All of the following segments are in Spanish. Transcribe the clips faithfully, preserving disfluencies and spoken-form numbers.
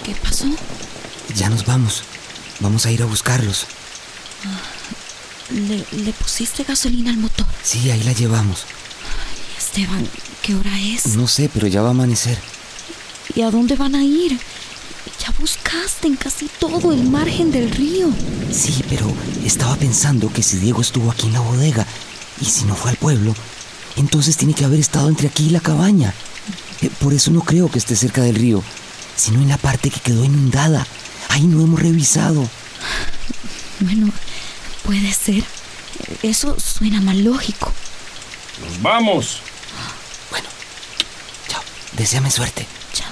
¿Qué pasó? Ya nos vamos. Vamos a ir a buscarlos. ¿Le, ¿Le pusiste gasolina al motor? Sí, ahí la llevamos. Ay, Esteban, ¿qué hora es? No sé, pero ya va a amanecer. ¿Y a dónde van a ir? Ya buscaste en casi todo el margen del río. Sí, pero estaba pensando que si Diego estuvo aquí en la bodega y si no fue al pueblo, entonces tiene que haber estado entre aquí y la cabaña. Eh, por eso no creo que esté cerca del río, sino en la parte que quedó inundada. Ahí no hemos revisado. Bueno, puede ser. Eso suena más lógico. ¡Nos vamos! Bueno, chao. Deséame suerte. Chao.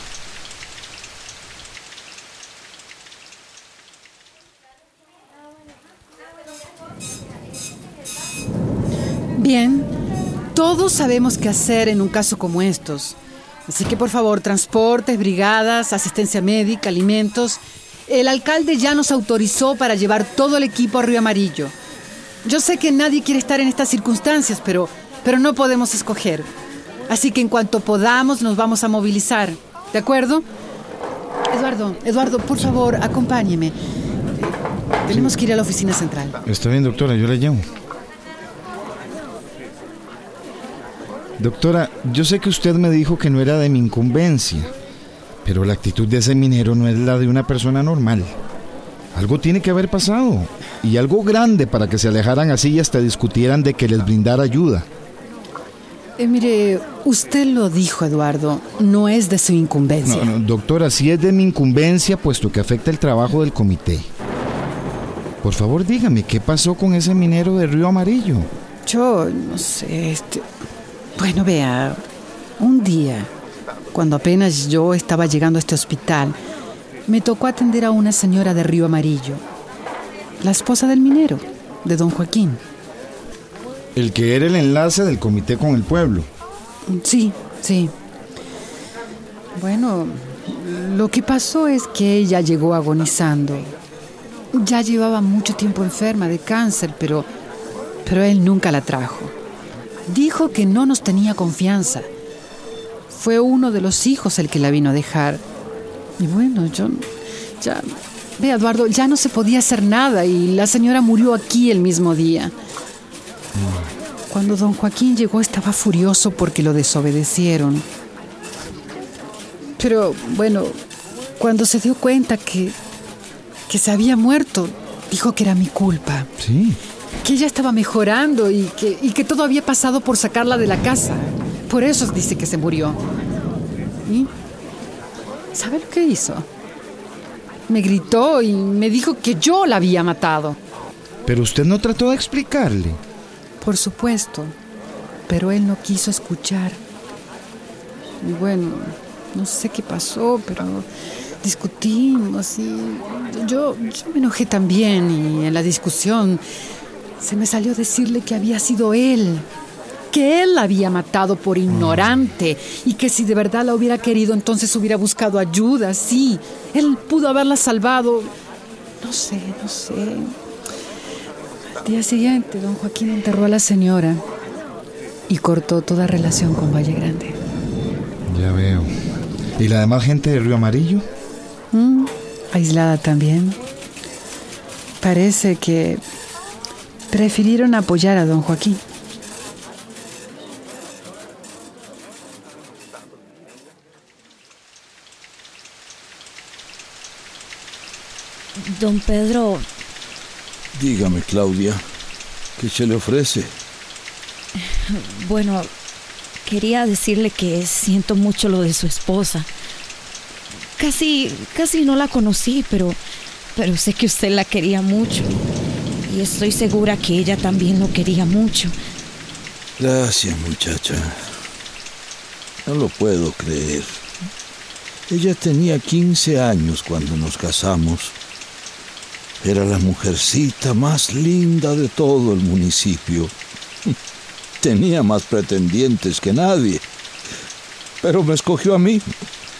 Bien, todos sabemos qué hacer en un caso como estos. Así que por favor, transportes, brigadas, asistencia médica, alimentos. El alcalde ya nos autorizó para llevar todo el equipo a Río Amarillo. Yo sé que nadie quiere estar en estas circunstancias, pero, pero no podemos escoger. Así que en cuanto podamos nos vamos a movilizar. ¿De acuerdo? Eduardo, Eduardo, por favor, acompáñeme. Tenemos que ir a la oficina central. Está bien, doctora, yo la llamo. Doctora, yo sé que usted me dijo que no era de mi incumbencia, pero la actitud de ese minero no es la de una persona normal. Algo tiene que haber pasado, y algo grande para que se alejaran así y hasta discutieran de que les brindara ayuda. Eh, mire, usted lo dijo, Eduardo, no es de su incumbencia. No, no, doctora, sí es de mi incumbencia, puesto que afecta el trabajo del comité. Por favor, dígame, ¿qué pasó con ese minero de Río Amarillo? Yo, no sé, este... Bueno, vea, un día, cuando apenas yo estaba llegando a este hospital, me tocó atender a una señora de Río Amarillo, la esposa del minero, de don Joaquín. El que era el enlace del comité con el pueblo. Sí, sí. Bueno, lo que pasó es que ella llegó agonizando. Ya llevaba mucho tiempo enferma de cáncer, pero, pero él nunca la trajo. Dijo que no nos tenía confianza. Fue uno de los hijos el que la vino a dejar. Y bueno, yo... ya... Ve, Eduardo, ya no se podía hacer nada y la señora murió aquí el mismo día. Cuando don Joaquín llegó estaba furioso porque lo desobedecieron. Pero, bueno, cuando se dio cuenta que... que se había muerto, dijo que era mi culpa. Sí. Que ella estaba mejorando y que, y que todo había pasado por sacarla de la casa. Por eso dice que se murió. ¿Y sabe lo que hizo? Me gritó y me dijo que yo la había matado. Pero usted no trató de explicarle. Por supuesto, pero él no quiso escuchar. Y bueno, no sé qué pasó, pero discutimos y yo, yo me enojé también y en la discusión se me salió decirle que había sido él, que él la había matado por ignorante y que si de verdad la hubiera querido entonces hubiera buscado ayuda, sí, él pudo haberla salvado. No sé, no sé. Al día siguiente don Joaquín enterró a la señora y cortó toda relación con Valle Grande. Ya veo. ¿Y la demás gente de Río Amarillo? Mm, aislada también. Parece que prefirieron apoyar a don Joaquín. Don Pedro... Dígame, Claudia, ¿qué se le ofrece? Bueno, quería decirle que siento mucho lo de su esposa. Casi, casi no la conocí, pero, pero sé que usted la quería mucho. Y estoy segura que ella también lo quería mucho. Gracias, muchacha. No lo puedo creer. Ella tenía quince años cuando nos casamos. Era la mujercita más linda de todo el municipio. Tenía más pretendientes que nadie, pero me escogió a mí.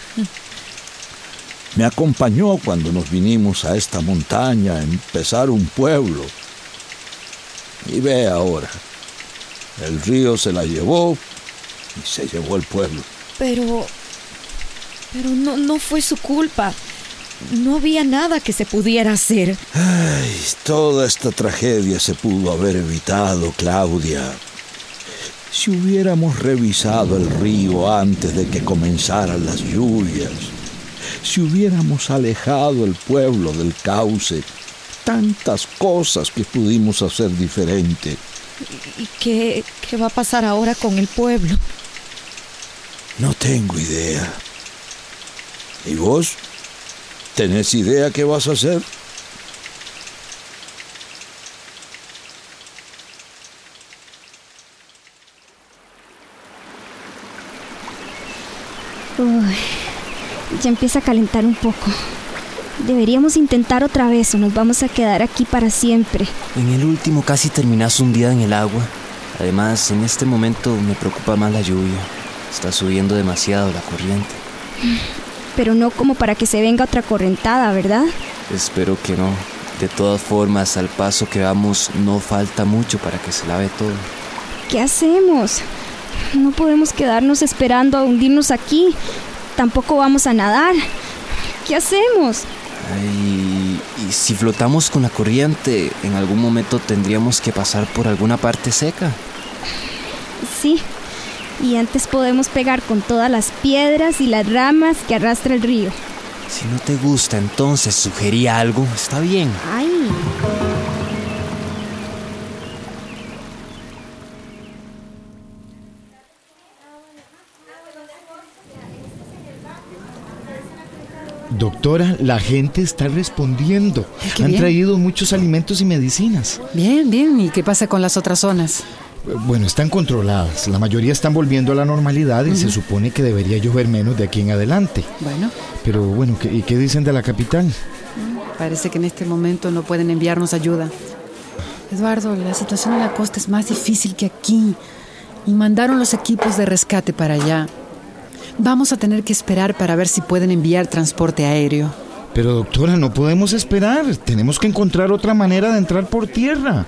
Me acompañó cuando nos vinimos a esta montaña a empezar un pueblo. Y ve ahora, el río se la llevó y se llevó el pueblo. Pero... pero no, no fue su culpa. no había nada que se pudiera hacer. Ay, toda esta tragedia se pudo haber evitado, Claudia. Si hubiéramos revisado el río antes de que comenzaran las lluvias, si hubiéramos alejado el pueblo del cauce, tantas cosas que pudimos hacer diferente. ¿Y qué, qué va a pasar ahora con el pueblo? No tengo idea. ¿Y vos? ¿Tenés idea qué vas a hacer? Uy, ya empieza a calentar un poco. Deberíamos intentar otra vez o nos vamos a quedar aquí para siempre. En el último casi terminás hundida en el agua. Además, en este momento me preocupa más la lluvia. Está subiendo demasiado la corriente. Pero no como para que se venga otra correntada, ¿verdad? Espero que no. De todas formas, al paso que vamos, no falta mucho para que se lave todo. ¿Qué hacemos? No podemos quedarnos esperando a hundirnos aquí. Tampoco vamos a nadar. ¿Qué hacemos? Ay, y si flotamos con la corriente, en algún momento tendríamos que pasar por alguna parte seca. Sí, y antes podemos pegar con todas las piedras y las ramas que arrastra el río. Si no te gusta, entonces sugerí algo. Está bien. Ay. Doctora, la gente está respondiendo. Qué Han bien. traído muchos alimentos y medicinas. Bien, bien. ¿Y qué pasa con las otras zonas? Bueno, están controladas. La mayoría están volviendo a la normalidad y se supone que debería llover menos de aquí en adelante. Bueno, Pero bueno, ¿qué, ¿y qué dicen de la capital? parece que en este momento no pueden enviarnos ayuda. Eduardo, la situación en la costa es más difícil que aquí. Y mandaron los equipos de rescate para allá. Vamos a tener que esperar para ver si pueden enviar transporte aéreo. Pero doctora, no podemos esperar. Tenemos que encontrar otra manera de entrar por tierra.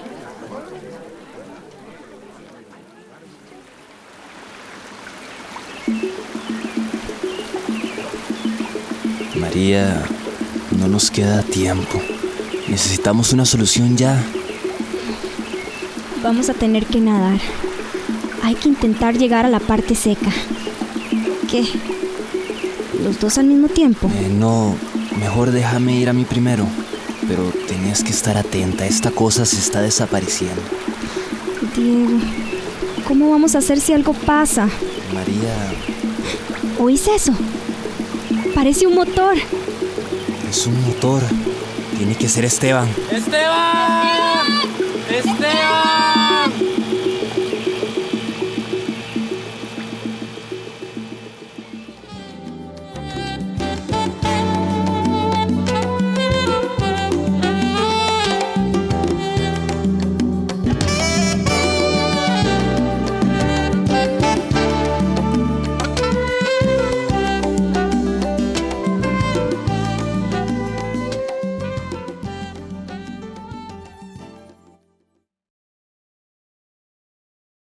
María, no nos queda tiempo. Necesitamos una solución ya. Vamos a tener que nadar. Hay que intentar llegar a la parte seca. ¿Qué? ¿Los dos al mismo tiempo? Eh, no, mejor déjame ir a mí primero. Pero tenías que estar atenta. Esta cosa se está desapareciendo. Diego, ¿cómo vamos a hacer si algo pasa? María, ¿Oís eso? Parece un motor. es un motor. Tiene que ser Esteban. ¡Esteban! ¡Esteban!